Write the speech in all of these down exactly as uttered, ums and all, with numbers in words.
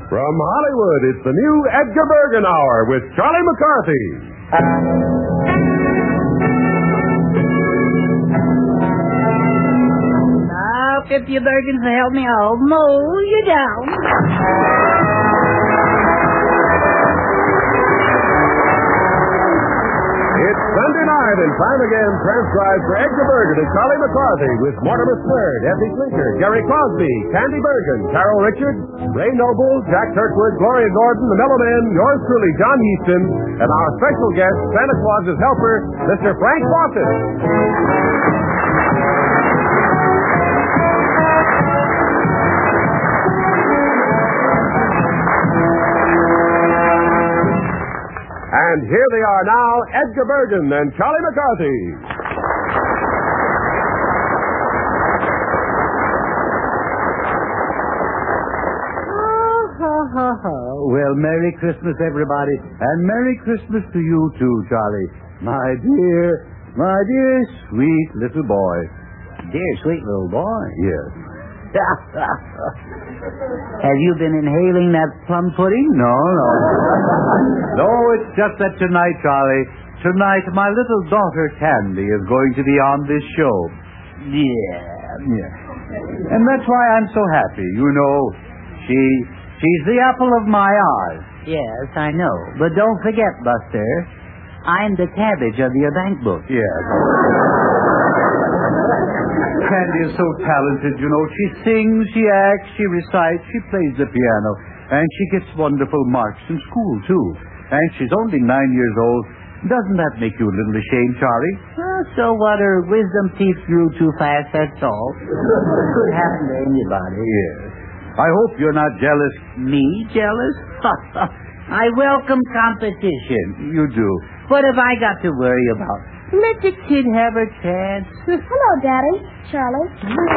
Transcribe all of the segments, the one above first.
From Hollywood, it's the new Edgar Bergen Hour with Charlie McCarthy. Now, fifty Bergens to help me, I'll mow you down. It's Sunday night and time again transcribed for Edgar Bergen and Charlie McCarthy with Mortimer Snerd, Effie Clinker, Jerry Crosby, Candy Bergen, Carol Richards, Ray Noble, Jack Kirkwood, Gloria Gordon, the Mellow Men, yours truly, John Heaston, and our special guest, Santa Claus's helper, Mister Frank Fawcett. And here they are now, Edgar Bergen and Charlie McCarthy. Oh, ha, ha, ha. Well, Merry Christmas, everybody. And Merry Christmas to you, too, Charlie. My dear, my dear sweet little boy. Dear sweet little boy. Yes. Have you been inhaling that plum pudding? No, no. No, it's just that tonight, Charlie, tonight my little daughter Candy is going to be on this show. Yeah. Yeah. And that's why I'm so happy. You know, she she's the apple of my eye. Yes, I know. But don't forget, Buster, I'm the cabbage of your bank book. Yes. Candy is so talented, you know. She sings, she acts, she recites, she plays the piano, and she gets wonderful marks in school, too. And she's only nine years old. Doesn't that make you a little ashamed, Charlie? Well, so what? Her wisdom teeth grew too fast, that's all. Could happen to anybody. Yes. I hope you're not jealous. Me jealous? I welcome competition. You do. What have I got to worry about? Let the kid have her chance. Hello, Daddy. Charlie.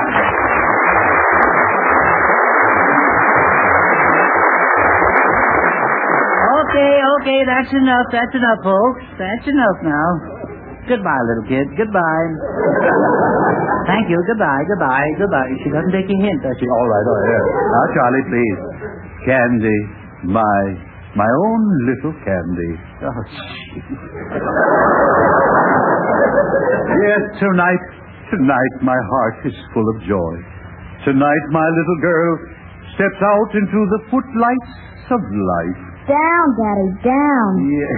Okay, okay, that's enough. That's enough, folks. That's enough now. Goodbye, little kid. Goodbye. Thank you. Goodbye, goodbye, goodbye. She doesn't take a hint, does she? All right, all right. Now, Charlie, please. Candy, my, my own little Candy. Oh, Yes, tonight, tonight my heart is full of joy. Tonight my little girl steps out into the footlights of life. Down, Daddy, down. Yeah.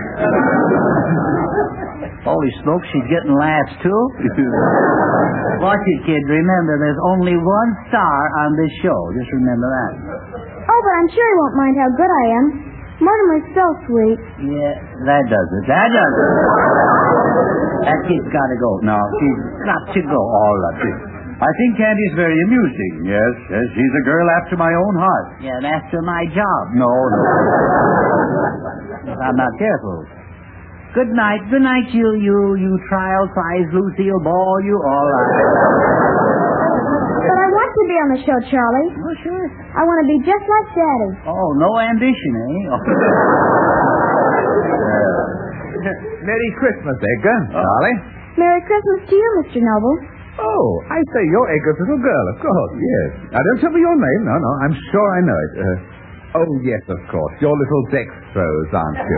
Holy smoke, she's getting laughs, too. Watch it, kid. Remember, there's only one star on this show. Just remember that. Oh, but I'm sure he won't mind how good I am. Mortimer's so sweet. Yeah, that does it. That does it. That kid's got to go. No, She's got to go. all right. I think Candy's very amusing. Yes, yes, she's a girl after my own heart. Yeah, and after my job. No, no. If I'm not careful. Good night. Good night, you, you, you trial prize Lucille Ball. You all right. But I want to be on the show, Charlie. Oh, sure. I want to be just like Daddy. Oh, no ambition, eh? Merry Christmas, Edgar. Charlie. Merry Christmas to you, Mister Noble. Oh, I say you're Edgar's little girl, of course. Yes. Now, don't tell me your name. No, no, I'm sure I know it. Uh, oh, yes, of course. Your little dextrose, aren't you?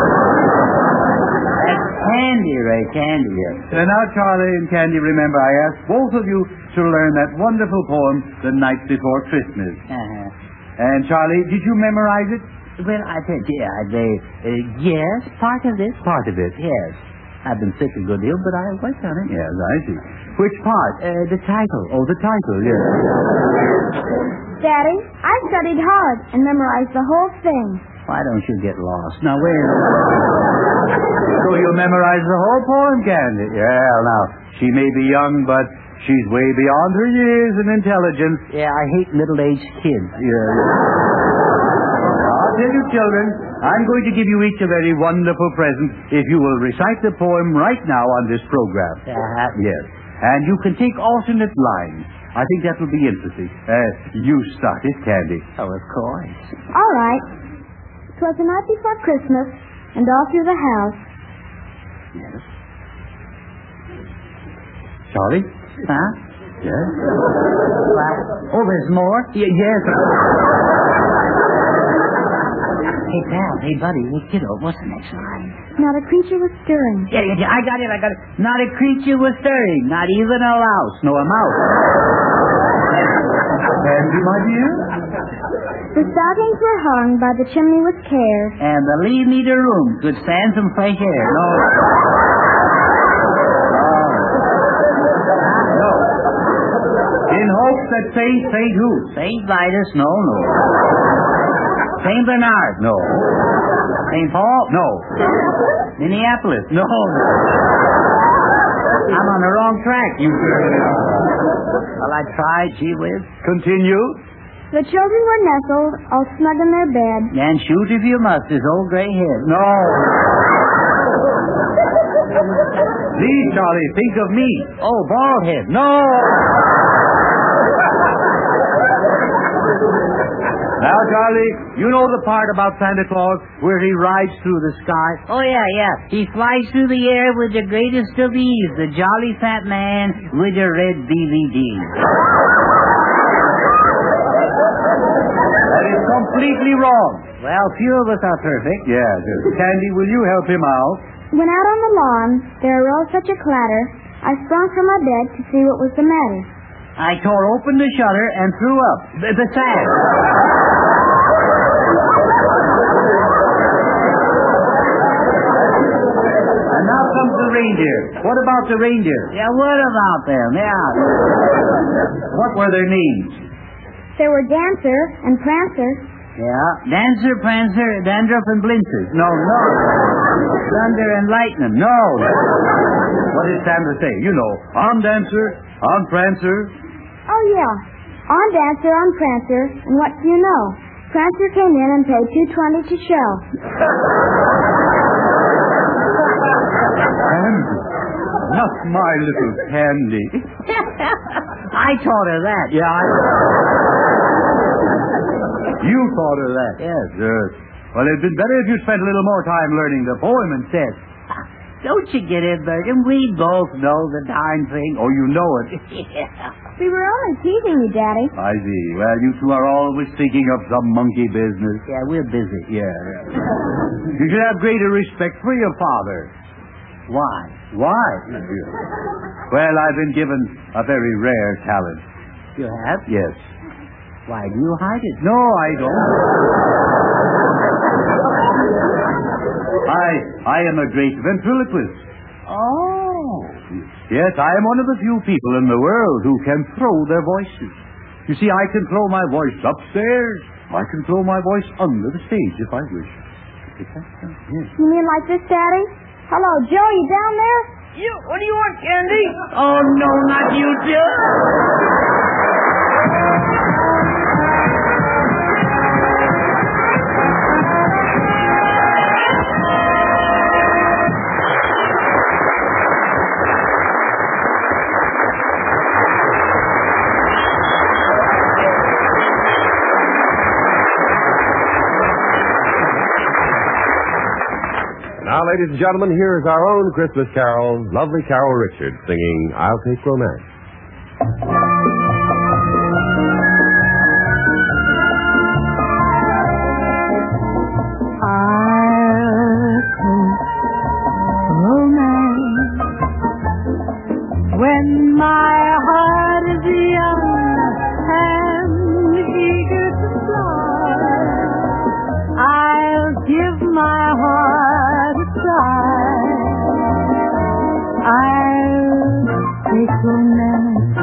That's Candy, Ray. Candy, yes. And now, Charlie and Candy, remember, I asked both of you to learn that wonderful poem, The Night Before Christmas. Uh-huh. And, Charlie, did you memorize it? Well, I said, yeah, they, uh, yes, part of it. Part of it. Yes. I've been sick a good deal, but I worked on it. Yes, I see. Which part? Uh, the title. Oh, the title, yes. Daddy, I studied hard and memorized the whole thing. Why don't you get lost? Now, where? So you memorize the whole poem, Candy? Yeah, now, she may be young, but she's way beyond her years in intelligence. Yeah, I hate middle-aged kids. Yeah. I'll tell you, children, I'm going to give you each a very wonderful present if you will recite the poem right now on this program. Uh-huh. Yes. And you can take alternate lines. I think that will be interesting. Uh, you start it, Candy. Oh, of course. All right. 'Twas the night before Christmas, and all through the house. Yes. Charlie? Huh? Yes? Well, oh, there's more? Y- yes. Hey, pal. Hey, buddy. Hey, kiddo. What's the next line? Not a creature was stirring. Yeah, yeah, yeah. I got it. I got it. Not a creature was stirring. Not even a louse. No, a mouse. Candy, my dear? The stockings were hung by the chimney with care. And believe me, the room could stand some fresh air. No. No. In hopes that Saint, Saint who? Saint Vitus? No, no. Saint Bernard? No. Saint Paul? No. Minneapolis? No. I'm on the wrong track, you Well, I tried, gee whiz. Continue. The children were nestled, all snug in their bed. And shoot if you must, his old gray head. No. Please, Charlie, think of me. Oh, bald head. No. Now, Charlie, you know the part about Santa Claus where he rides through the sky? Oh, yeah, yeah. He flies through the air with the greatest of ease, the jolly fat man with the red D V D. That is completely wrong. Well, few of us are perfect. Yes. Candy, will you help him out? When out on the lawn, there arose such a clatter, I sprung from my bed to see what was the matter. I tore open the shutter and threw up. The, the sash. And now comes the reindeer. What about the reindeer? Yeah, what about them? Yeah. What were their names? There were Dancer and Prancer. Yeah. Dancer, Prancer, Dandruff, and Blintzes. No, no. Thunder and Lightning. No. What did Santa say? You know, on Dancer, on Prancer. Oh, yeah. On Dancer, on Prancer, and what do you know? Prancer came in and paid two twenty to show. Candy. Not my little Candy. I taught her that. Yeah, I... You thought of that? Yes. Yes. Well, it'd been better if you spent a little more time learning the poem instead. Don't you get it, Bergen? We both know the darn thing. Oh, you know it. Yeah. We were only teasing you, Daddy. I see. Well, you two are always thinking of some monkey business. Yeah, we're busy. Yeah, yeah. You should have greater respect for your father. Why? Why? Well, I've been given a very rare talent. You have? Yes. Why do you hide it? No, I don't. I I am a great ventriloquist. Oh. Yes, I am one of the few people in the world who can throw their voices. You see, I can throw my voice upstairs. I can throw my voice under the stage if I wish. Yes. You mean like this, Daddy? Hello, Joe, you down there? You, what do you want, Candy? Oh, no, not you, Joe. Now, ladies and gentlemen, here is our own Christmas carol, lovely Carol Richard, singing I'll Take Romance. When my heart is young and eager to fly, I'll give my heart a try. I'll take romance.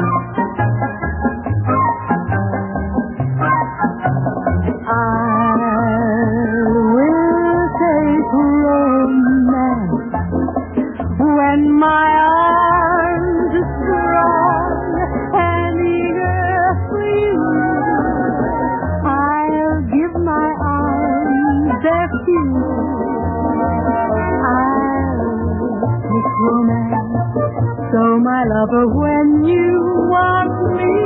I will take romance when my arms are strong and eager for you. I'll give my arms their fuel. I'll take romance. So, my lover, when you want me,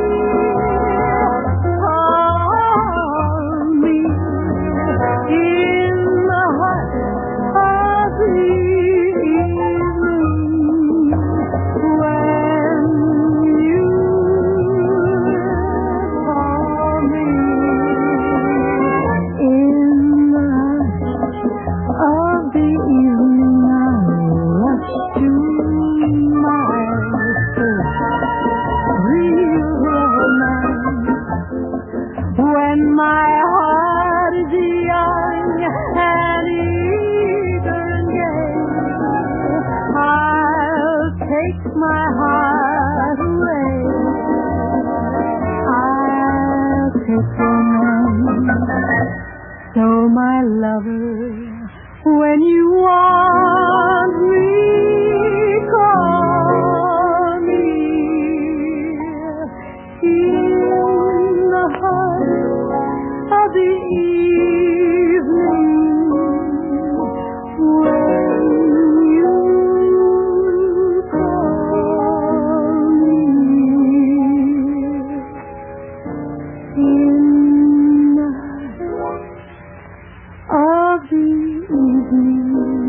call me in the heart of the evening when you call me in the when my heart is young and eager and gay, I'll take my heart away. I'll take your name. So my lover, when you want me, call me in the heart of the evening when you call me in the heart of the evening.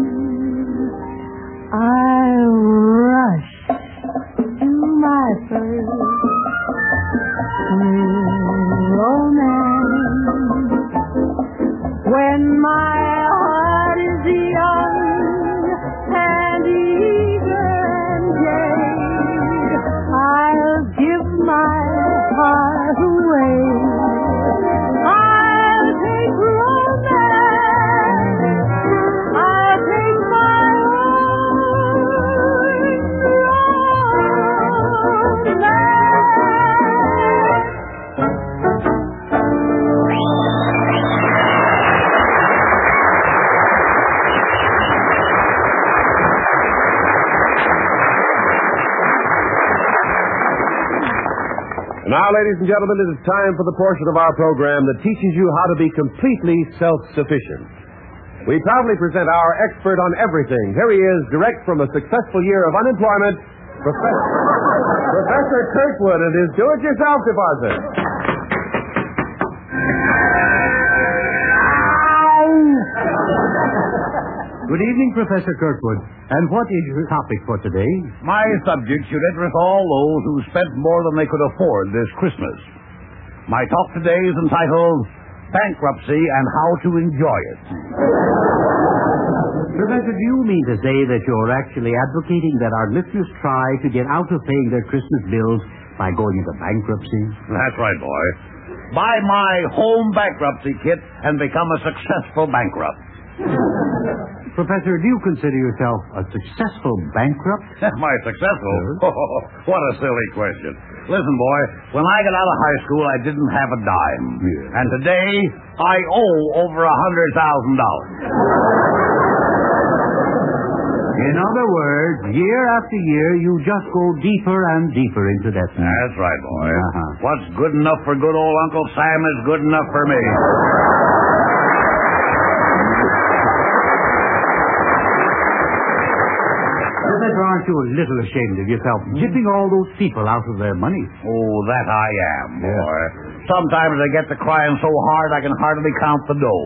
I'll rush to my first romance when my heart is young and eager and gay. I'll give my heart away. I'll take romance. I'll take my own romance. Now, ladies and gentlemen, it is time for the portion of our program that teaches you how to be completely self-sufficient. We proudly present our expert on everything. Here he is, direct from a successful year of unemployment, Professor, Professor Kirkwood and his do-it-yourself deposit. Good evening, Professor Kirkwood. And what is your topic for today? My subject should interest all those who spent more than they could afford this Christmas. My talk today is entitled Bankruptcy and How to Enjoy It. Professor, do you mean to say that you're actually advocating that our listeners try to get out of paying their Christmas bills by going into bankruptcy? That's right, boy. Buy my home bankruptcy kit and become a successful bankrupt. Professor, do you consider yourself a successful bankrupt? Am I successful? Oh, what a silly question. Listen, boy, when I got out of high school, I didn't have a dime. Yeah. And today, I owe over a hundred thousand dollars. In other words, year after year, you just go deeper and deeper into that. That's right, boy. Uh-huh. What's good enough for good old Uncle Sam is good enough for me. Professor, aren't you a little ashamed of yourself, jipping all those people out of their money? Oh, that I am, boy. Sometimes I get to crying so hard I can hardly count the dough.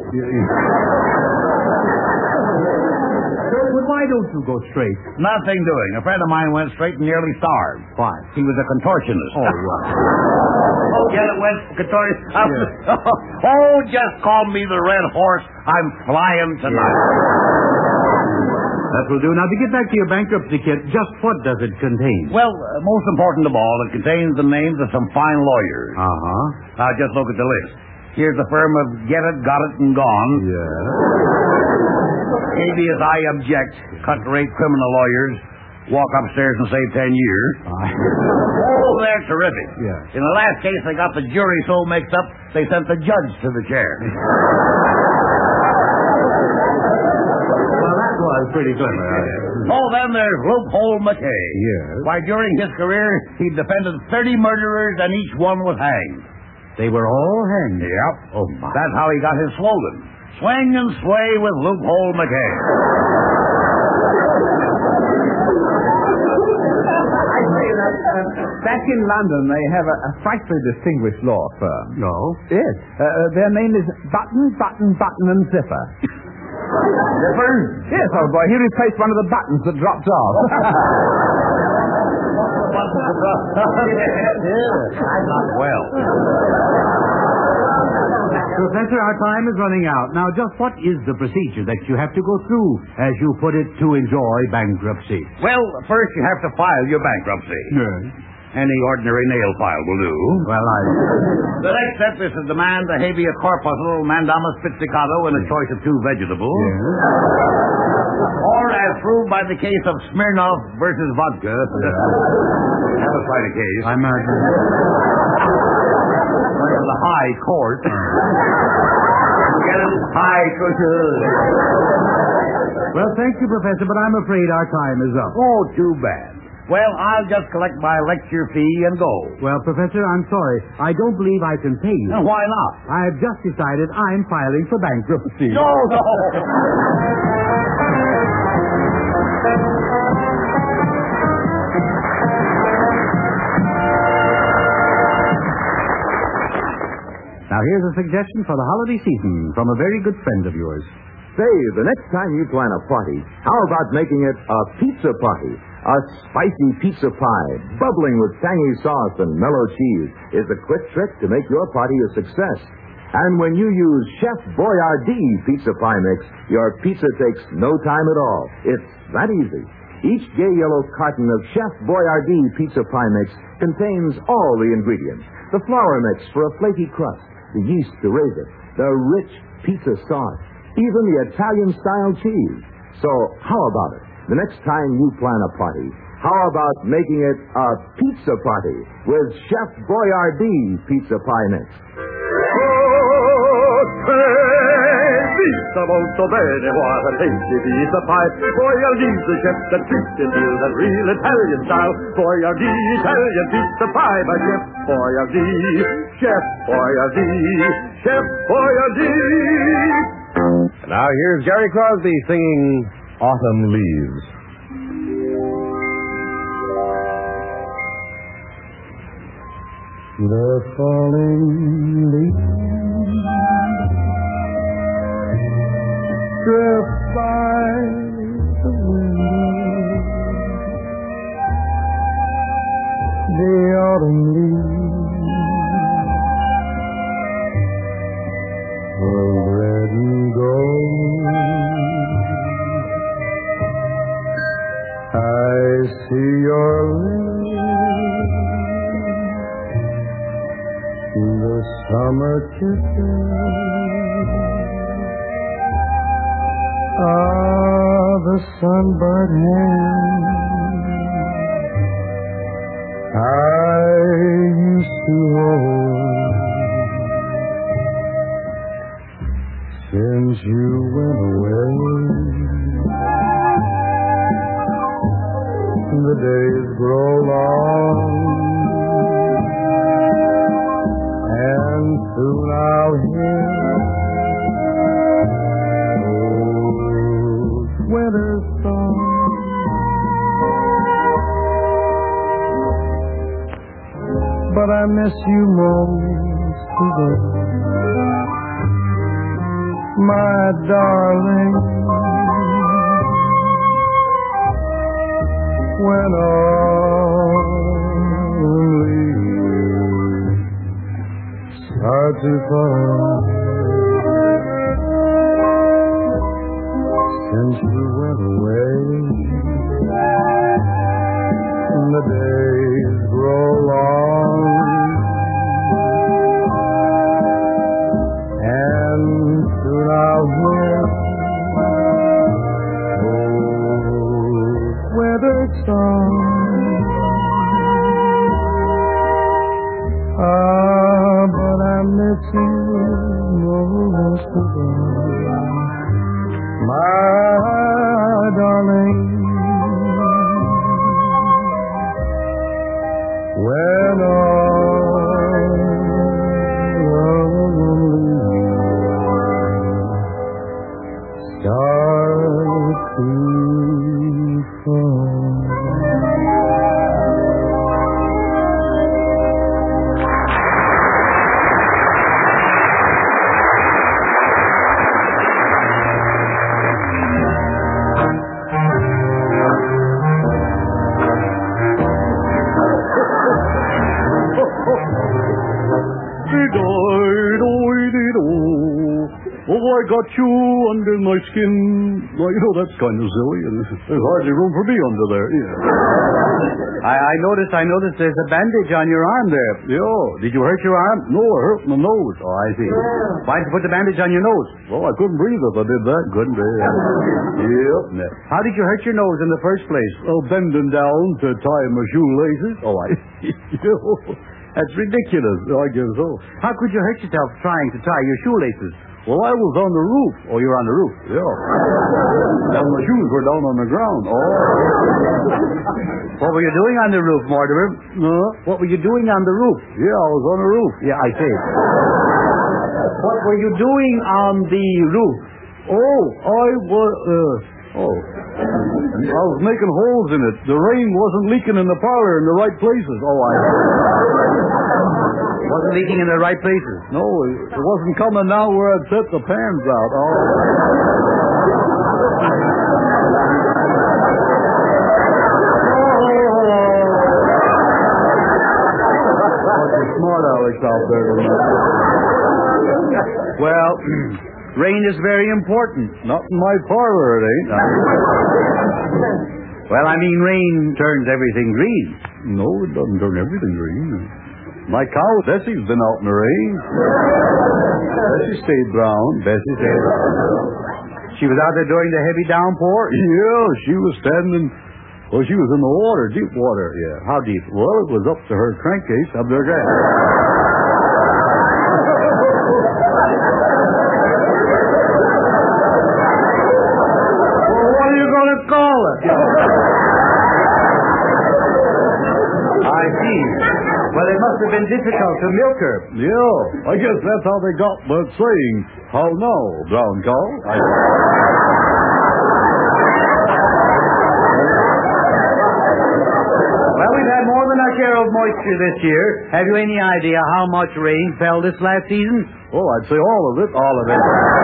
But why don't you go straight? Nothing doing. A friend of mine went straight and nearly starved. Why? He was a contortionist. Oh, right. Oh, get it, went contortionist. Oh, just call me the Red Horse. I'm flying tonight. That will do. Now, to get back to your bankruptcy kit, just what does it contain? Well, uh, most important of all, it contains the names of some fine lawyers. Uh-huh. Now, just look at the list. Here's the firm of Get It, Got It, and Gone. Yeah. Habeas I Object, cut-rate criminal lawyers. Walk upstairs and save ten years. Oh, they're terrific. Yeah. In the last case, they got the jury so mixed up, they sent the judge to the chair. Well, that was pretty clever. Oh, then there's Loophole McKay. Yes. Why, during his career, he defended thirty murderers, and each one was hanged. They were all hanged. Yep. Oh, my. That's how he got his slogan. Swing and sway with Loophole McKay. I say that uh, back in London they have a, a frightfully distinguished law firm. No? Yes. Uh, uh, their name is Button, Button, Button and Zipper. Zipper? Yes, old boy. He replaced one of the buttons that dropped off. I'm not well. Professor, our time is running out. Now, just what is the procedure that you have to go through, as you put it, to enjoy bankruptcy? Well, first you have to file your bankruptcy. Yes. Any ordinary nail file will do. Well, I... The next step is to demand a habeas corpuscle, mandamus pizzicato, and a choice of two vegetables. Or as proved by the case of Smirnoff versus vodka. That was quite a case. I imagine. The high court. Get it? High court. Well, thank you, Professor, but I'm afraid our time is up. Oh, too bad. Well, I'll just collect my lecture fee and go. Well, Professor, I'm sorry. I don't believe I can pay you. Now, why not? I've just decided I'm filing for bankruptcy. No, no. Now, here's a suggestion for the holiday season from a very good friend of yours. Say, the next time you plan a party, how about making it a pizza party? A spicy pizza pie, bubbling with tangy sauce and mellow cheese, is a quick trick to make your party a success. And when you use Chef Boyardee pizza pie mix, your pizza takes no time at all. It's that easy. Each gay yellow carton of Chef Boyardee pizza pie mix contains all the ingredients. The flour mix for a flaky crust, the yeast to raise it, the rich pizza sauce, even the Italian-style cheese. So how about it? The next time you plan a party, how about making it a pizza party with Chef Boyardee pizza pie mix? Pizza molto bene, what a tasty pizza pie. Boyardee's the chef that treats it to that real Italian style. Boyardee, Italian pizza pie by Chef Boyardee. Chef Boyardee, Chef Boyardee. Now here's Gary Crosby singing Autumn Leaves. The falling leaves drift by the window. The autumn leaves will red and gold. I see your lips, the summer kisses of the sunburned hand I used to hold. Since you went away, the days grow long, and soon I'll hear old winter song. But I miss you most today, my darling. When autumn leaves start to fall, since you went away, the days grow long, and soon I'll hear weather song. Ah, but I miss you most of all, my darling. When all start to fall. Oh, I got you under my skin. Well, you know, that's kind of silly. And there's hardly room for me under there. Yeah. I, I noticed, I noticed there's a bandage on your arm there. Yeah. Did you hurt your arm? No, I hurt my nose. Oh, I see. Why'd you put the bandage on your nose? Well, I couldn't breathe if I did that. Couldn't breathe. Yep. How did you hurt your nose in the first place? Well, bending down to tie my shoelaces. Oh, I... That's ridiculous. I guess so. How could you hurt yourself trying to tie your shoelaces? Well, I was on the roof. Oh, you're on the roof? Yeah. And my shoes were down on the ground. Oh. What were you doing on the roof, Mortimer? No. What were you doing on the roof? Yeah, I was on the roof. Yeah, I see. What were you doing on the roof? Oh, I was, uh, oh. I was making holes in it. The rain wasn't leaking in the parlor in the right places. Oh, I... Wasn't leaking in the right places? No, it, it wasn't coming down where I'd set the pans out. Oh. Smart Alex out there. Well, rain is very important. Not in my parlor, it ain't. Well, I mean, rain turns everything green. No, it doesn't turn everything green. My cow, Bessie's been out in the rain. Bessie stayed brown. Bessie stayed brown. She was out there during the heavy downpour? Yeah, she was standing... Well, she was in the water, deep water. Yeah. How deep? Well, it was up to her crankcase up there. Well, what are you going to call it? I see. Well, it must have been difficult to milk her. Yeah, I guess that's how they got the saying, how now, brown cow? I... Well, we've had more than our share of moisture this year. Have you any idea how much rain fell this last season? Oh, I'd say all of it. All of it.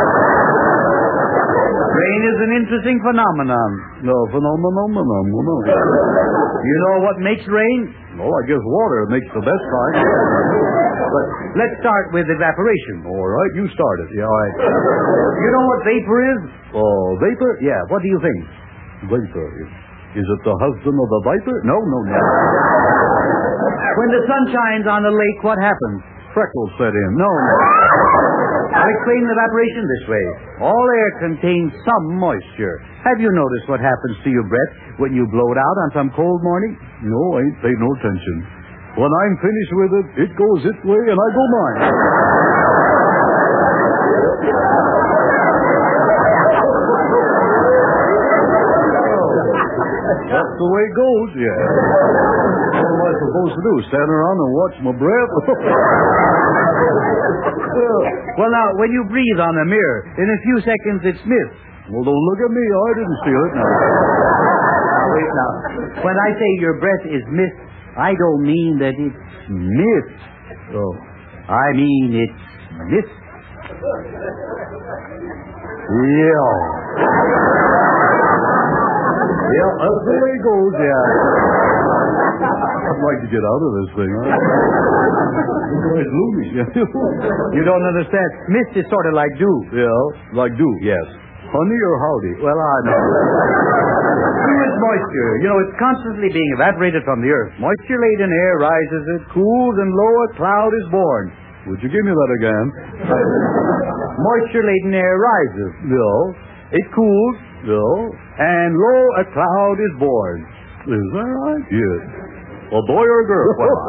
Rain is an interesting phenomenon. No, phenomenon, phenomenon. You know what makes rain? Well, I guess water makes the best kind. But let's start with evaporation. All right, you start it. Yeah, all right. You know what vapor is? Oh, vapor? Yeah, what do you think? Vapor. Is it the husband of the viper? No, no, no. When the sun shines on a lake, what happens? Freckles set in. No, no. I'll explain evaporation this way. All air contains some moisture. Have you noticed what happens to your breath when you blow it out on some cold morning? No, I ain't paid no attention. When I'm finished with it, it goes its way and I go mine. That's the way it goes, yeah. What am I supposed to do? Stand around and watch my breath? Well, now, when you breathe on a mirror, in a few seconds it's mist. Well, don't look at me. I didn't steal it. Now. Wait, now. When I say your breath is mist, I don't mean that it's mist. Oh. I mean it's mist. Yeah. Yeah, that's the way it goes, yeah. I'd like to get out of this thing. Huh? It's loony. You don't understand. Mist is sort of like dew. Yeah, like dew. Yes. Honey or howdy? Well, I know. Dew is moisture. You know, it's constantly being evaporated from the earth. Moisture-laden air rises, it cools, and lo, a cloud is born. Would you give me that again? Moisture-laden air rises. No. It cools. No. And lo, a cloud is born. Is that right? Yes. A boy or a girl?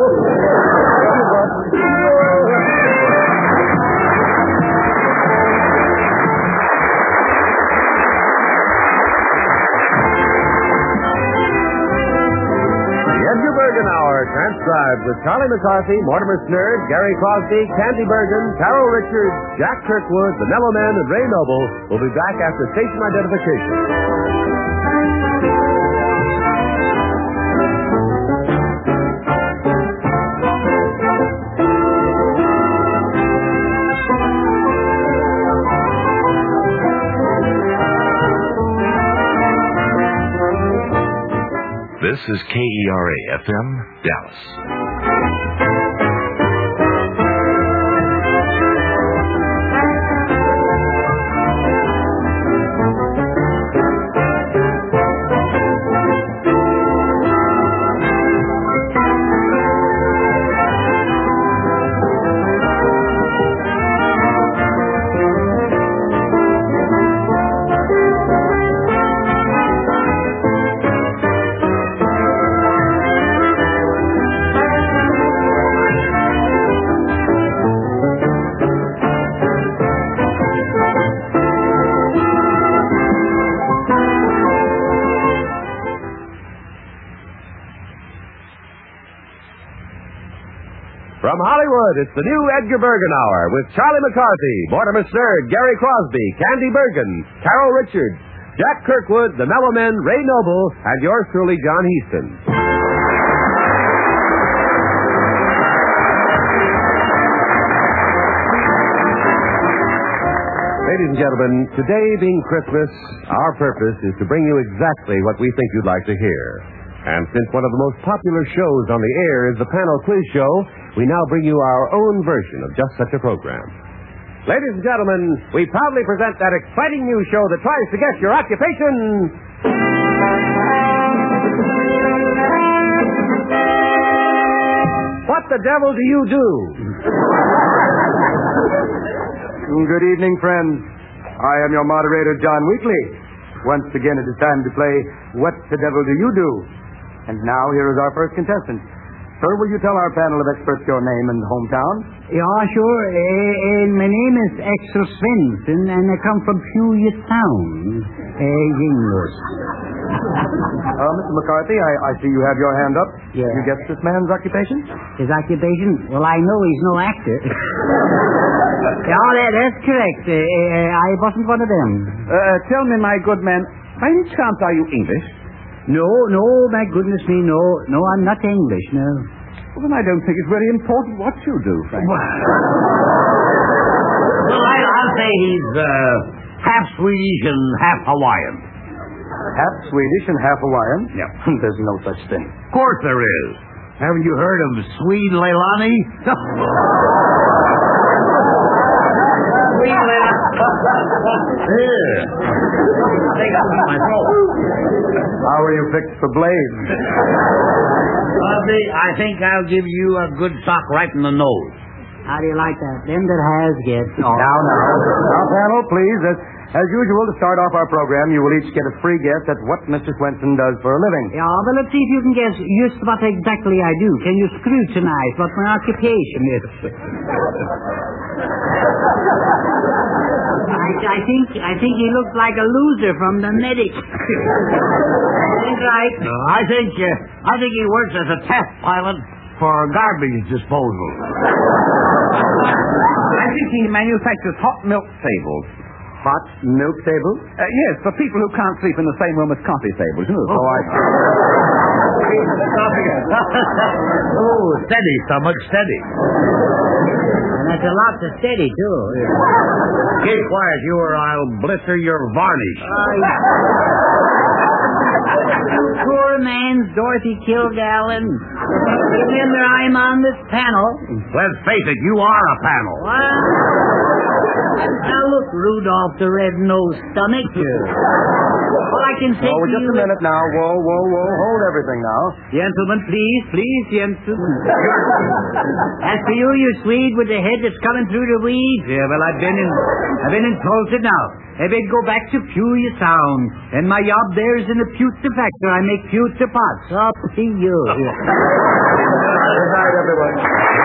Transcribed with Charlie McCarthy, Mortimer Snerd, Gary Crosby, Candy Bergen, Carol Richards, Jack Kirkwood, the Mellow Man, and Ray Noble will be back after station identification. This is K E R A F M, Dallas. From Hollywood, it's the new Edgar Bergen Hour with Charlie McCarthy, Mortimer Snerd, Gary Crosby, Candy Bergen, Carol Richards, Jack Kirkwood, the Mellow Men, Ray Noble, and yours truly, John Heaston. Ladies and gentlemen, today being Christmas, our purpose is to bring you exactly what we think you'd like to hear. And since one of the most popular shows on the air is the Panel Quiz Show, we now bring you our own version of just such a program. Ladies and gentlemen, we proudly present that exciting new show that tries to guess your occupation. What the devil do you do? Good evening, friends. I am your moderator, John Wheatley. Once again, it is time to play What the Devil Do You Do? And now, here is our first contestant. Sir, will you tell our panel of experts your name and hometown? Yeah, sure. Uh, uh, my name is Axel Svensson, and I come from Puget Sound, uh, English. Uh, Mister McCarthy, I, I see you have your hand up. Yeah. You guess this man's occupation? His occupation? Well, I know he's no actor. Yeah, that, that's correct. Uh, uh, I wasn't one of them. Uh, tell me, my good man, by any chance are you English? No, no, my goodness me, no. No, I'm not English, no. Well, then I don't think it's very important what you do, Frank. Well, I, I'll say he's uh, half Swedish and half Hawaiian. Half Swedish and half Hawaiian? Yeah. There's no such thing. Of course there is. Haven't you heard of Swede Leilani? Swede Leilani. Here. Take out my throat. How are you fixed for blades? Crosby, I think I'll give you a good sock right in the nose. How do you like that? Them that has gets off. Now, now. Now, panel, please. As, as usual, to start off our program, you will each get a free guess at what Mister Swenson does for a living. Yeah, but let's see if you can guess just what exactly I do. Can you scrutinize what my occupation is? I, I think I think he looks like a loser from the medic. That's right. No, I think uh, I think he works as a test pilot for garbage disposal. I think he manufactures hot milk tables. Hot milk tables? Uh, yes, for people who can't sleep in the same room as coffee tables. You know, so I... Oh, steady, stomach, steady. And that's a lot to steady, too. Keep quiet, you, or I'll blister your varnish. You poor man's Dorothy Kilgallen. Remember, I'm on this panel. Let's face it, you are a panel. What? Now look, Rudolph the Red-Nosed Stomach. All I can say Oh, to just you a minute now. Whoa, whoa, whoa. Hold everything now. Gentlemen, please, please, gentlemen. As for you, you Swede with the head that's coming through the weeds. Yeah, well, I've been in, I've been insulted now. I better go back to Puget Sound. And my job there is in the pewter factory. I make pewter pots. Up to you. Good night, everyone.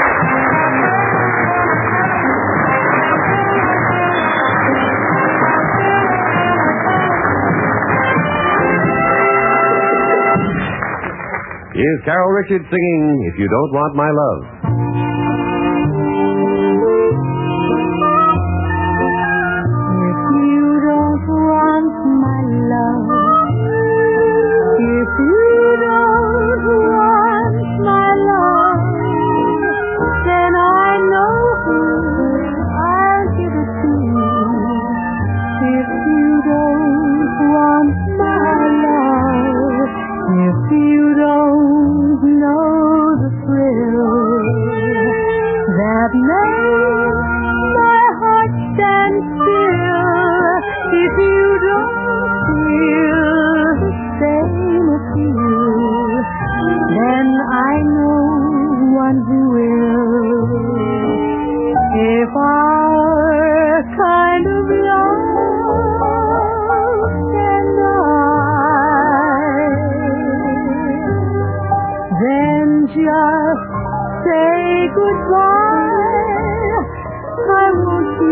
Here's Carol Richards singing If You Don't Want My Love. If you don't want my love, if you don't want my love, then I know who I'll give it to. If you don't want my love, if you don't know the thrill that makes my heart stand still, if you don't feel the same as you, then I know one who will. If our kind of love can die, then just say goodbye. I won't be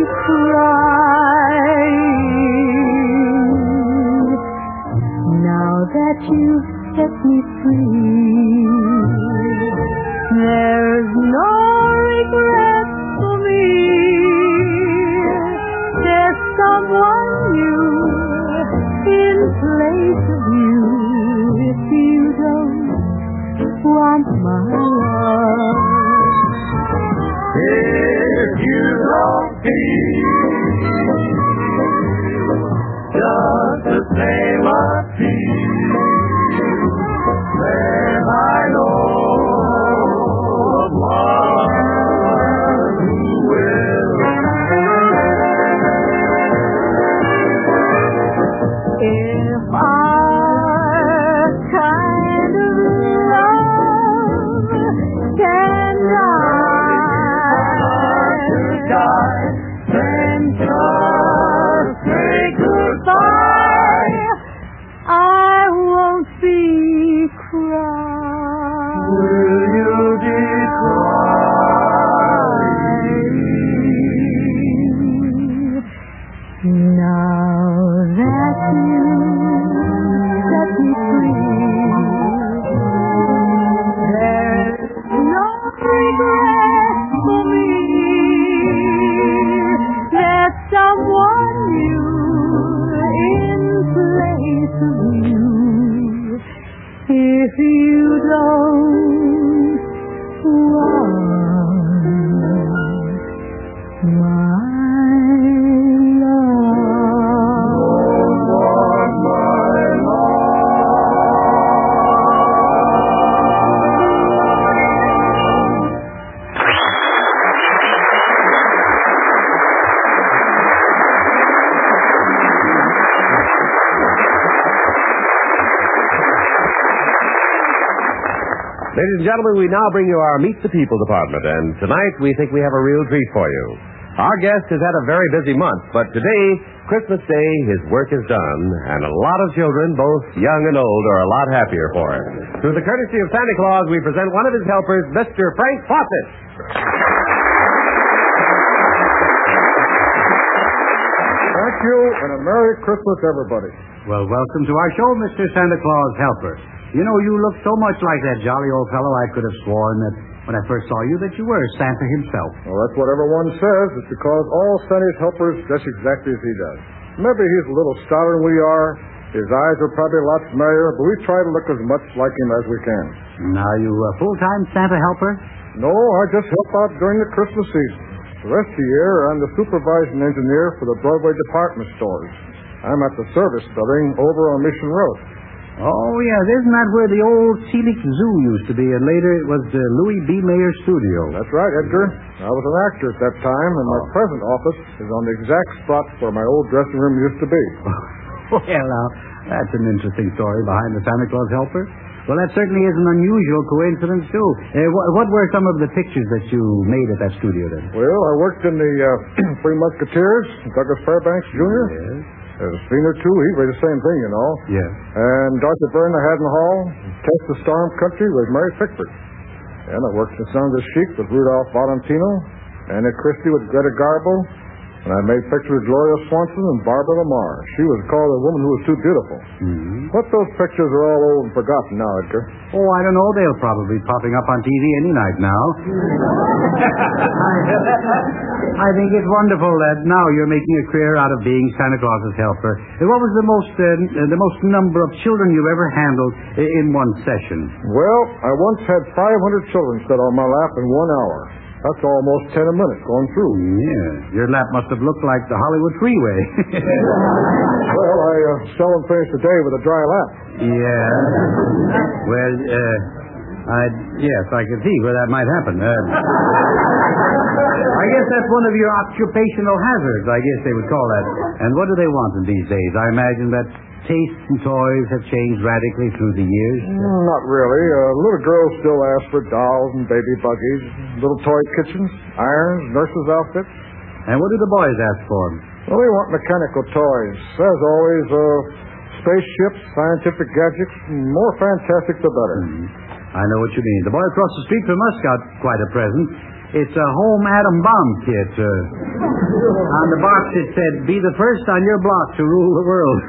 crying. Now that you've set me free, there's no goodbye. Then just say goodbye. I won't be crying. Will you be crying? Now that you set me free, there's no regret for me. There's someone new in place of you. If you don't want my Ladies and gentlemen, we now bring you our Meet the People department, and tonight we think we have a real treat for you. Our guest has had a very busy month, but today, Christmas Day, his work is done, and a lot of children, both young and old, are a lot happier for it. Through the courtesy of Santa Claus, we present one of his helpers, Mister Frank Fawcett. Thank you, and a Merry Christmas, everybody. Well, welcome to our show, Mister Santa Claus Helper. You know, you look so much like that jolly old fellow, I could have sworn that when I first saw you that you were Santa himself. Well, that's what everyone says. It's because all Santa's helpers dress exactly as he does. Maybe he's a little stouter than we are. His eyes are probably lots merrier, but we try to look as much like him as we can. Now, you a full-time Santa helper? No, I just help out during the Christmas season. The rest of the year, I'm the supervising engineer for the Broadway department stores. I'm at the service building over on Mission Road. Oh, yes. Isn't that where the old Scenic Zoo used to be, and later it was the Louis B. Mayer studio? That's right, Edgar. I was an actor at that time, and my present office is on the exact spot where my old dressing room used to be. Well, now, that's an interesting story behind the Santa Claus helper. Well, that certainly is an unusual coincidence, too. Uh, what, what were some of the pictures that you made at that studio, then? Well, I worked in the uh, Three Musketeers, Douglas Fairbanks Junior Yes. There's a scene or two. He was the same thing, you know. Yes. And Doctor Byrne, the Haddon Hall. Test the Storm Country with Mary Pickford. And I worked in Sons of Chic with Rudolph Valentino. And at Christie with Greta Garbo. And I made pictures with Gloria Swanson and Barbara Lamar. She was called a woman who was too beautiful. Mm-hmm. But those pictures are all old and forgotten now, Edgar. Oh, I don't know. They'll probably be popping up on T V any night now. I think it's wonderful that now you're making a career out of being Santa Claus's helper. What was the most uh, the most number of children you've ever handled in one session? Well, I once had five hundred children sit on my lap in one hour. That's almost ten a minute going through. Yeah. Your lap must have looked like the Hollywood freeway. Well, I uh, seldom finish the day with a dry lap. Yeah. Well, uh, I, yes, I can see where that might happen. Uh, I guess that's one of your occupational hazards, I guess they would call that. And what do they want in these days? I imagine that tastes and toys have changed radically through the years. Mm, not really. Uh, little girls still ask for dolls and baby buggies, little toy kitchens, irons, nurses' outfits. And what do the boys ask for? Well, they want mechanical toys. As always, uh, spaceships, scientific gadgets, more fantastic the better. Mm, I know what you mean. The boy across the street from us got quite a present. It's a home atom bomb kit. Uh, on the box it said, "Be the first on your block to rule the world."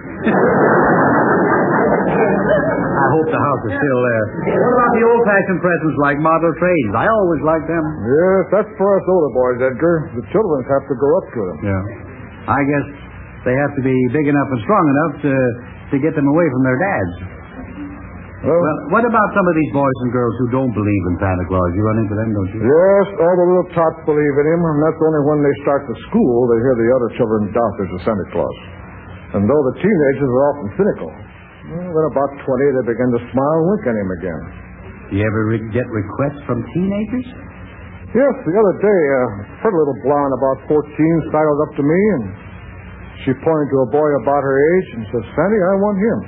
I hope the house is still there. What about the old-fashioned presents like model trains? I always liked them. Yes, that's for us older boys, Edgar. The children have to grow up to them. Yeah. I guess they have to be big enough and strong enough to, to get them away from their dads. Well, well, what about some of these boys and girls who don't believe in Santa Claus? You run into them, don't you? Yes, all the little tots believe in him, and that's only when they start to school they hear the other children doubt there's a Santa Claus. And though the teenagers are often cynical, well, then about twenty they begin to smile and wink at him again. You ever re- get requests from teenagers? Yes, the other day, a pretty little blonde about fourteen sidled up to me, and she pointed to a boy about her age and said, "Sandy, I want him."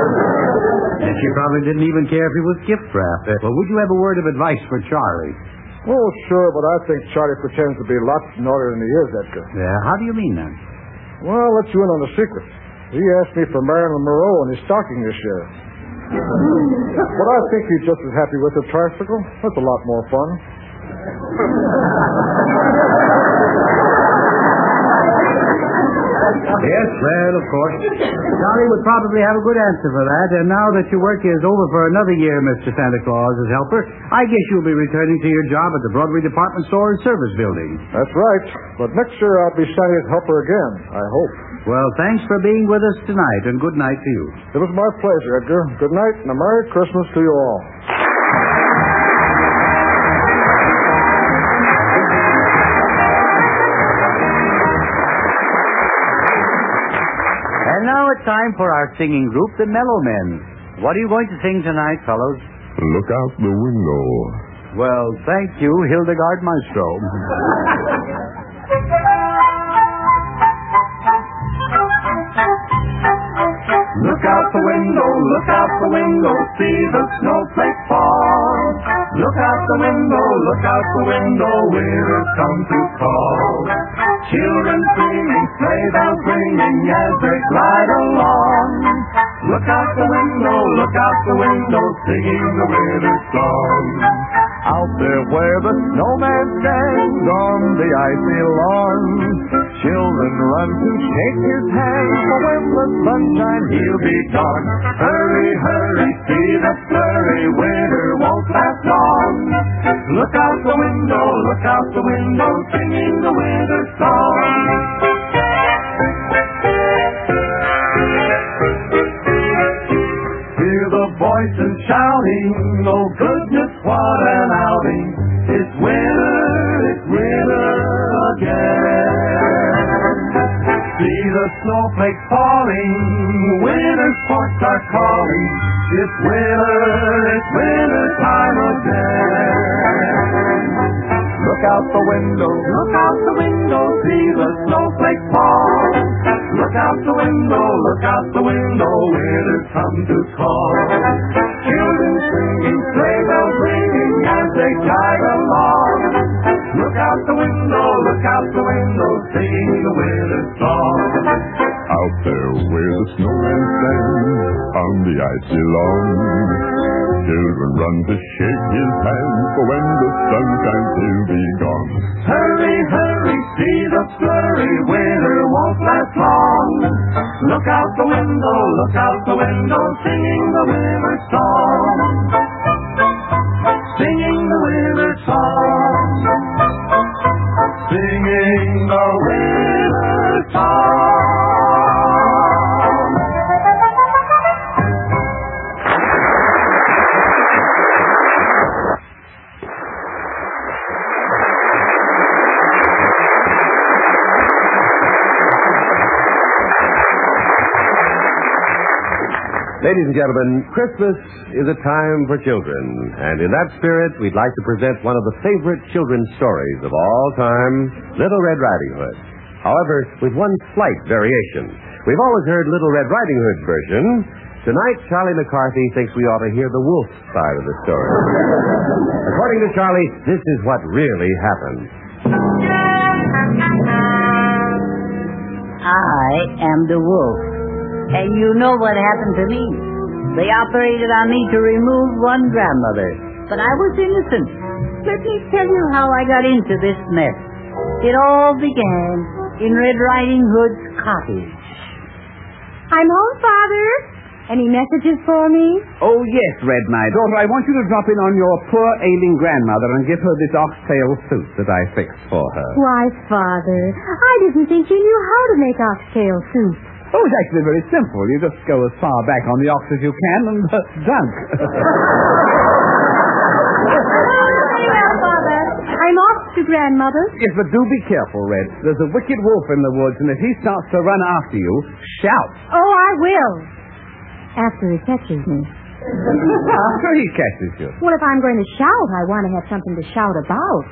And she probably didn't even care if he was gift wrapped. Well, would you have a word of advice for Charlie? Oh, sure, but I think Charlie pretends to be lots smarter than he is, Edgar. Yeah, how do you mean that? Well, I'll let you in on the secret. He asked me for Marilyn Monroe in his stocking this year. But I think he's just as happy with the tricycle. That's a lot more fun. Yes, well, of course. Charlie would probably have a good answer for that. And now that your work is over for another year, Mister Santa Claus as helper, I guess you'll be returning to your job at the Broadway Department Store and Service Building. That's right. But next year I'll be Santa's helper again, I hope. Well, thanks for being with us tonight, and good night to you. It was my pleasure, Edgar. Good night, and a Merry Christmas to you all. And now it's time for our singing group, the Mellow Men. What are you going to sing tonight, fellows? Look out the window. Well, thank you, Hildegard Maestro. Look out the window, look out the window, see the snowflake fall. Look out the window, look out the window, winter's come to call. Children singing, sleigh bells ringing as they glide along. Look out the window, look out the window, singing the winter song. Out there where the snowman stands on the icy lawn, children run to shake his hand, for when the sunshine he'll be gone. Hurry, hurry, see the flurry, winter won't last long. Look out the window, look out the window, singing the winter song. Hear the voices shouting, oh goodness, what an outing. It's winter, it's winter again. See the snowflakes falling, winter sports are calling. It's winter, it's winter time again. Look out the window, look out the window, see the snowflakes fall. Look out the window, look out the window, winter's come to call. Children singing, sleigh bells ringing as they glide along. Look out the window, look out the window, singing the winter song. Out there where the snowman stands on the icy lawn, children run to shake his hand, for when the sunshine will be gone. Hurry, hurry, see the flurry, winter won't last long. Look out the window, look out the window, singing the winter song. Singing the winter song. Singing the winter song. Ladies and gentlemen, Christmas is a time for children, and in that spirit, we'd like to present one of the favorite children's stories of all time, Little Red Riding Hood. However, with one slight variation. We've always heard Little Red Riding Hood's version. Tonight, Charlie McCarthy thinks we ought to hear the wolf side of the story. According to Charlie, this is what really happened. I am the wolf. And you know what happened to me. They operated on me to remove one grandmother. But I was innocent. Let me tell you how I got into this mess. It all began in Red Riding Hood's cottage. I'm home, Father. Any messages for me? Oh, yes, Red, my daughter. I want you to drop in on your poor ailing grandmother and give her this oxtail soup that I fixed for her. Why, Father, I didn't think you knew how to make oxtail soup. Oh, it's actually very simple. You just go as far back on the ox as you can and uh, dunk. Well, Father, I'm off to Grandmother. Yes, but do be careful, Red. There's a wicked wolf in the woods, and if he starts to run after you, shout. Oh, I will. After he catches me. After he catches you? Well, if I'm going to shout, I want to have something to shout about.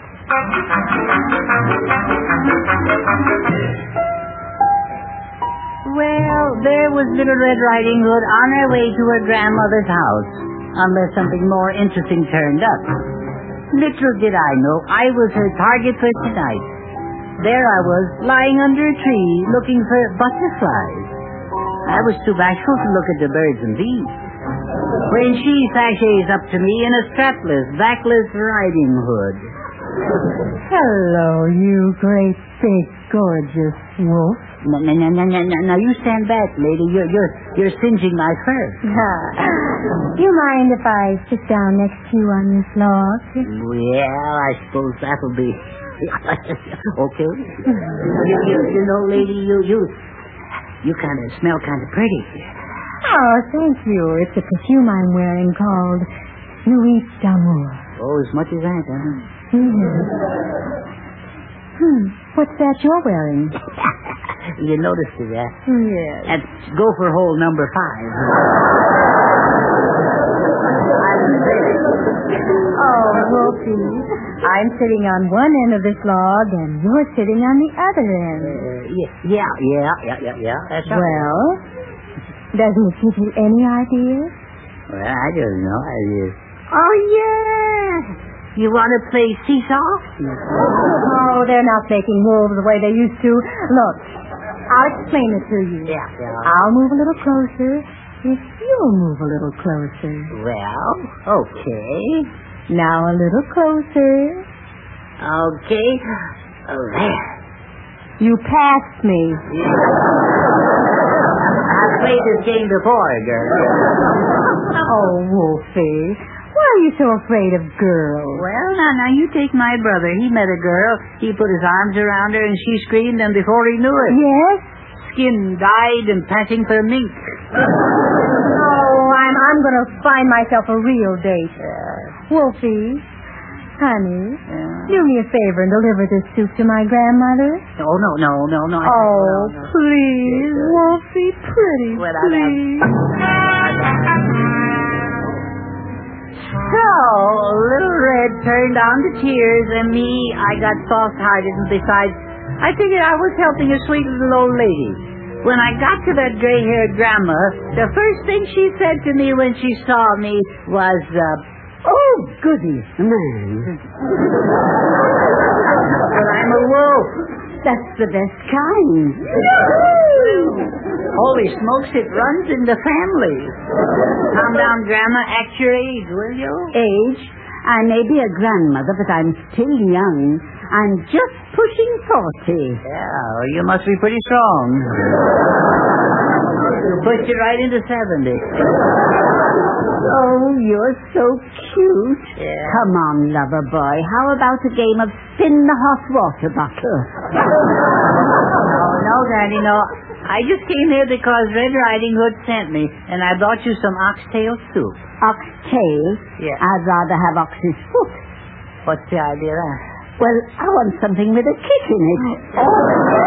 Well, there was Little Red Riding Hood on her way to her grandmother's house, unless something more interesting turned up. Little did I know I was her target for tonight. There I was, lying under a tree, looking for butterflies. I was too bashful to look at the birds and bees. When she sashays up to me in a strapless, backless riding hood. Hello, you great, big, gorgeous wolf. Now, now, now, now, now, now you stand back, lady. You're, you're, you're singeing my fur. Do you mind if I sit down next to you on this log? Well, I suppose that'll be okay. you, you, you know, lady, you, you, you kind of smell kind of pretty. Oh, thank you. It's a perfume I'm wearing called Nuit d'Amour. Oh, as much as that, huh? Mm-hmm. Hmm. What's that you're wearing? You noticed it, yeah? Yes. That's gopher hole number five. Oh, Wolfie. I'm sitting on one end of this log, and you're sitting on the other end. Uh, yeah, yeah, yeah, yeah, yeah, yeah. That's right. Well, doesn't it give you any ideas? Well, I don't know. I just... Oh, yeah. You want to play seesaw? Oh, they're not making wolves the way they used to. Look, I'll explain it to you. Yeah, yeah. I'll move a little closer if you'll move a little closer. Well, okay. Now a little closer. Okay. Oh, there. You passed me. I've played this game before, girl. Oh, Wolfie. Why are you so afraid of girls? Well, now, now, you take my brother. He met a girl. He put his arms around her, and she screamed, and before he knew it... Yes? Skin died and passing for mink. Oh, I'm, I'm going to find myself a real date. Uh, Wolfie, honey, uh, do me a favor and deliver this soup to my grandmother. Oh, no, no, no, no. I Oh, no, no. please, Yes, uh, Wolfie, pretty, well, I- please. So, Little Red turned on to tears, and me, I got soft-hearted, and besides, I figured I was helping a sweet little old lady. When I got to that gray-haired grandma, the first thing she said to me when she saw me was, uh, oh, goodness, man. But I'm a wolf. That's the best kind. Holy smokes, it runs in the family. Calm down, Grandma. Act your age, will you? Age? I may be a grandmother, but I'm still young. I'm just pushing forty. Yeah, you must be pretty strong. You pushed it right into seventy. Oh, you're so cute. Yeah. Come on, lover boy. How about a game of spin the hot water bottle? Oh, no, Granny, no. I just came here because Red Riding Hood sent me, and I brought you some oxtail soup. Oxtail? Yeah. I'd rather have ox's foot. What's the idea there? Well, I want something with a kick in it. Oh.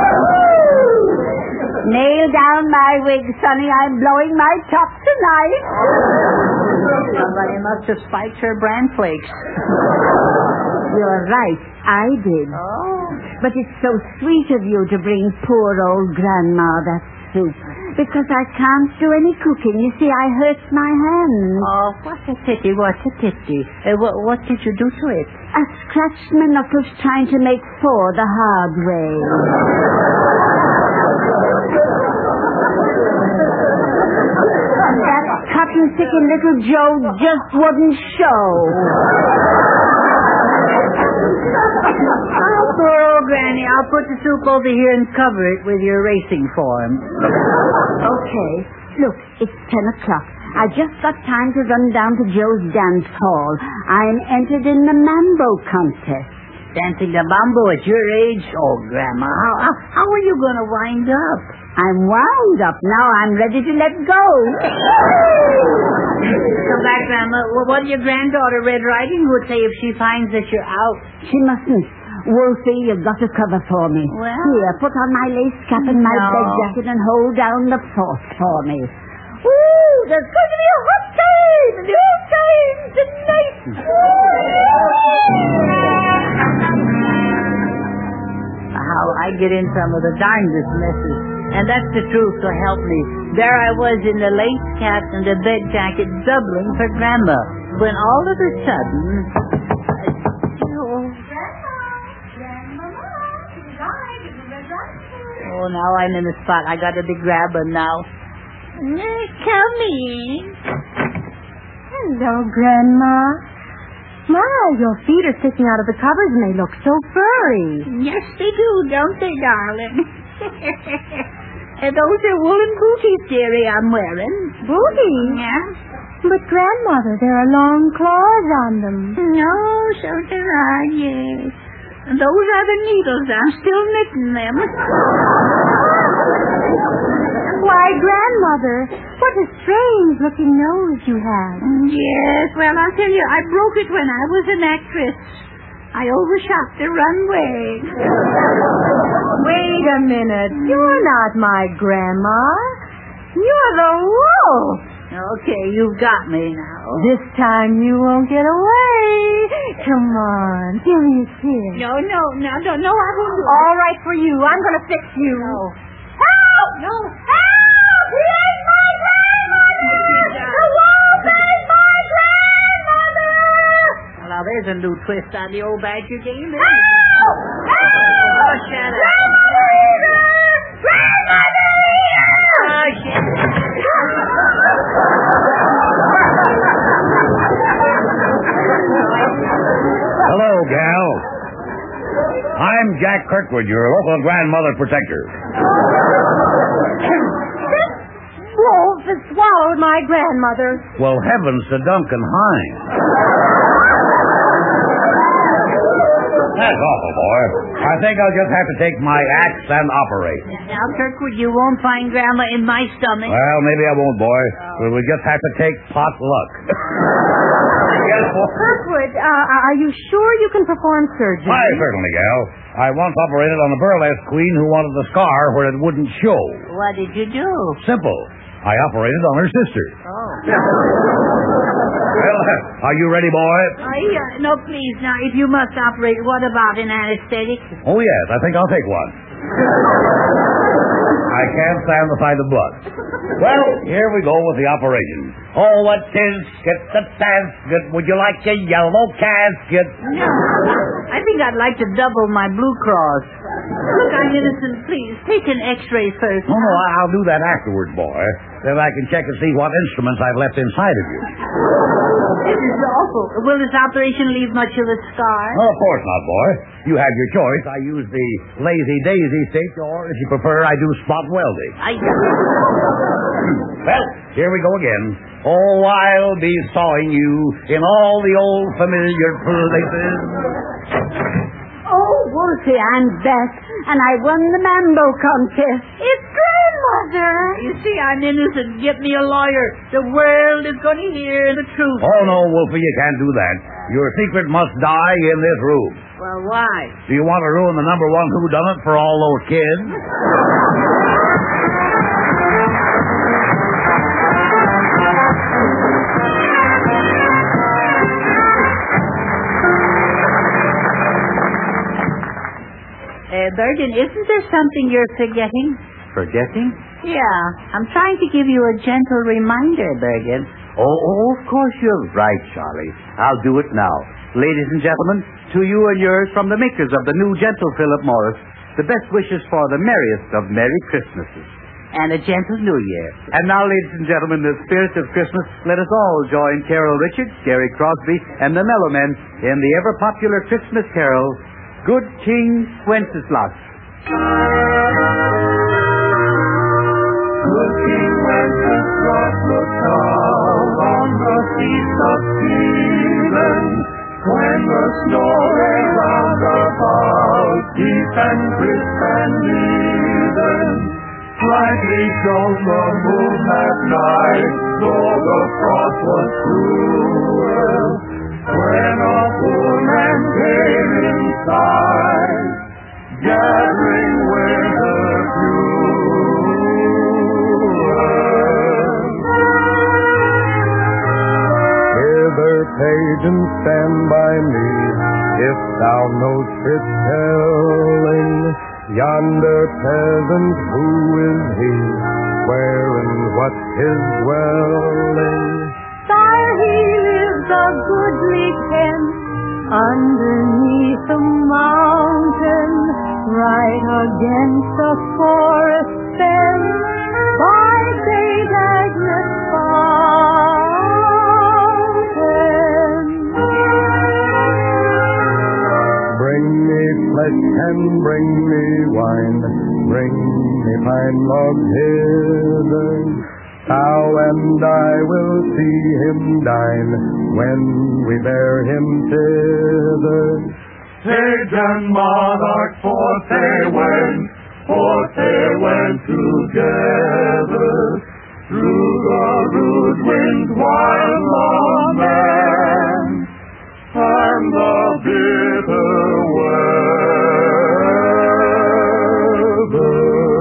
Nail down my wig, Sonny. I'm blowing my top tonight. Somebody must have spiked her bran flakes. You're right. I did. Oh. But it's so sweet of you to bring poor old Grandma that soup. Because I can't do any cooking. You see, I hurt my hand. Oh, what a pity, what a pity. Uh, what, what did you do to it? I scratched my knuckles trying to make four the hard way. That cotton-picking little Joe just wouldn't show. Oh, poor old Granny. I'll put the soup over here and cover it with your racing form. Okay. Look, it's ten o'clock. I just got time to run down to Joe's dance hall. I'm entered in the mambo contest. Dancing the mambo at your age? Oh, Grandma, how, how, how are you going to wind up? I'm wound up. Now I'm ready to let go. Come back, Grandma. Well, what will your granddaughter, Red Riding Hood, say if she finds that you're out? She mustn't. Wolfie, you've got to cover for me. Well... Here, put on my lace cap and my No. bed jacket and hold down the fort for me. Ooh, there's going to be a hot time! A new time tonight! How I get in some of the darndest messes. And that's the truth, so help me. There I was in the lace cap and the bed jacket doubling for Grandma. When all of a sudden... Oh, now I'm in the spot. I got to be grabbing now. Come in. Hello, Grandma. My, your feet are sticking out of the covers and they look so furry. Yes, they do, don't they, darling? And those are woolen booties, dearie, I'm wearing. Booties? Yeah. But, Grandmother, there are long claws on them. No, so there are, yes. And those are the needles. I'm still knitting them. Why, Grandmother, what a strange-looking nose you have. Yes, well, I'll tell you, I broke it when I was an actress. I overshot the runway. Wait a minute. You're not my grandma. You're the wolf. Okay, you've got me now. This time you won't get away. Come on, give me a kiss. No, no, no, no, no, I won't do it. All right for you. I'm going to fix you. No. Help! No. Help! He ate my grandmother! The wolf ate my grandmother! Well, now, there's a new twist on the old badger game. Help! Help! Oh, shut up. Grandmother eater! Grandmother eater! Oh, shit. Hello, gal. I'm Jack Kirkwood, your local grandmother protector. This wolf has swallowed my grandmother. Well, heavens to Duncan Hines. That's awful, boy. I think I'll just have to take my axe and operate. Now, Kirkwood, you won't find Grandma in my stomach. Well, maybe I won't, boy. But we just have to take pot luck. Kirkwood, uh, are you sure you can perform surgery? Why, certainly, gal. I once operated on a burlesque queen who wanted the scar where it wouldn't show. What did you do? Simple. I operated on her sister. Oh. Well, are you ready, boy? I, uh, no, please. Now, if you must operate, what about an anesthetic? Oh, yes. I think I'll take one. I can't stand the sight of blood. Well, here we go with the operation. Oh, what tisket, the tasket. Would you like a yellow casket? No. I think I'd like to double my Blue Cross. Look, I'm innocent. Please, take an x-ray first. No, no, I'll do that afterwards, boy. Then I can check and see what instruments I've left inside of you. This is awful. Will this operation leave much of a scar? No, of course not, boy. You have your choice. I use the lazy daisy stitch, or if you prefer, I do spot welding. I... Well, here we go again. Oh, I'll be sawing you in all the old familiar places. Oh, Wolfie, I'm Beth, and I won the Mambo contest. It's Grandmother. You see, I'm innocent. Get me a lawyer. The world is going to hear the truth. Oh, no, Wolfie, you can't do that. Your secret must die in this room. Well, why? Do you want to ruin the number one whodunit for all those kids? Uh, Bergen, isn't there something you're forgetting? Forgetting? Yeah. I'm trying to give you a gentle reminder, Bergen. Oh, oh, of course you're right, Charlie. I'll do it now. Ladies and gentlemen, to you and yours from the makers of the new Gentle Philip Morris, the best wishes for the merriest of Merry Christmases. And a gentle New Year. And now, ladies and gentlemen, in the spirit of Christmas, let us all join Carol Richards, Gary Crosby, and the Mellowmen in the ever-popular Christmas carol, Good King Wenceslas. Good King Wenceslas looked down on the feast of Stephen, when the snow lay round about, deep and crisp and even. Slightly shone the moon that night, though the frost was cruel, when a poor man came inside, gathering winter fuel. Hither, pagan, stand by me, if thou knowst it telling. Yonder peasant, who is he? Where and what's his dwelling? Sire, he lives a goodly tent underneath the mountain, right against the forest fence by Saint Agnes Fountain. Bring me flesh and bring me wine, bring me pine logs hither. How and I will see him dine when we bear him thither. Sage and monarch, forth they went, forth they went together, through the rude winds wild lament, and the bitter weather.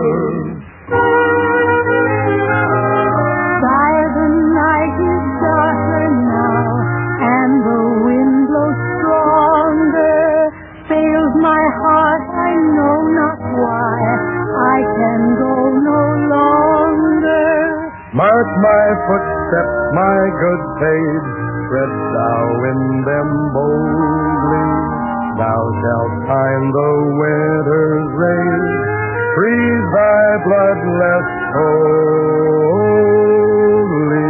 Sire, the night is darker now, and the wind blows stronger. Fails my heart, I know not why. I can go no longer. Mark my footsteps, my good page, tread thou in them boldly. Thou shalt find the winter's rage, freeze thy blood less wholly.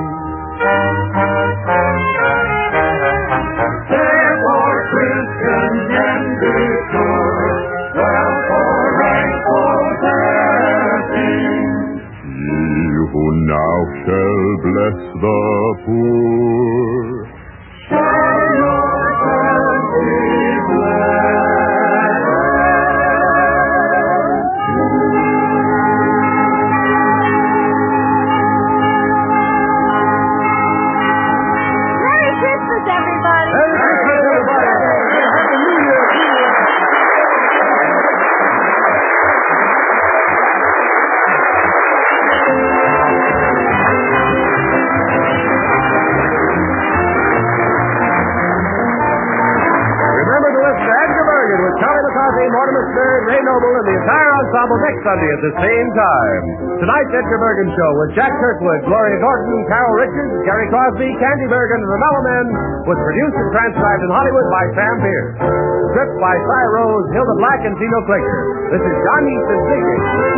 Therefore, Christians and be sure, well for rank possessing, ye who now shall bless the poor, shall yourselves be Merry Christmas, everybody! Merry Christmas, everybody! Happy New Year! Remember to listen to Edgar Bergen with Charlie McCarthy, Mortimer Stern, Ray Noble, and the entire ensemble next Sunday at the same time. Tonight's Edgar Bergen Show with Jack Kirkwood, Gloria Gordon, Carol Richards, Gary Crosby, Candy Bergen, and the Mellow Men was produced and transcribed in Hollywood by Sam Pierce. Script by Cy Rose, Hilda Black, and Tino Quaker. This is John Easton speaking.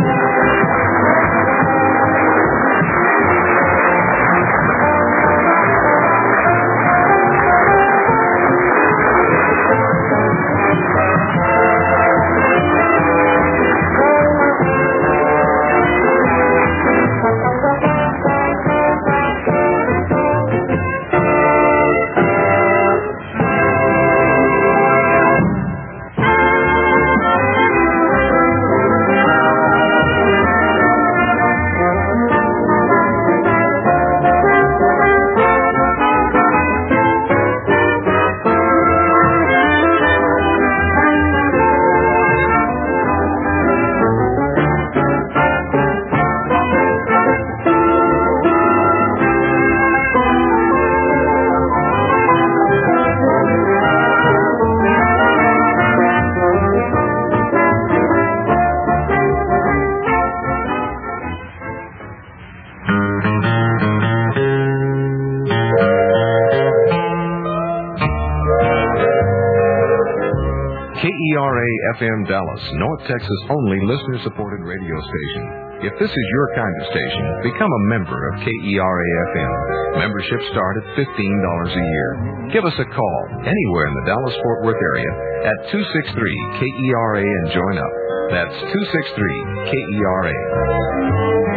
K E R A F M Dallas, North Texas' only listener-supported radio station. If this is your kind of station, become a member of K E R A F M. Membership starts at fifteen dollars a year. Give us a call anywhere in the Dallas-Fort Worth area at two six three K E R A and join up. That's two six three K E R A.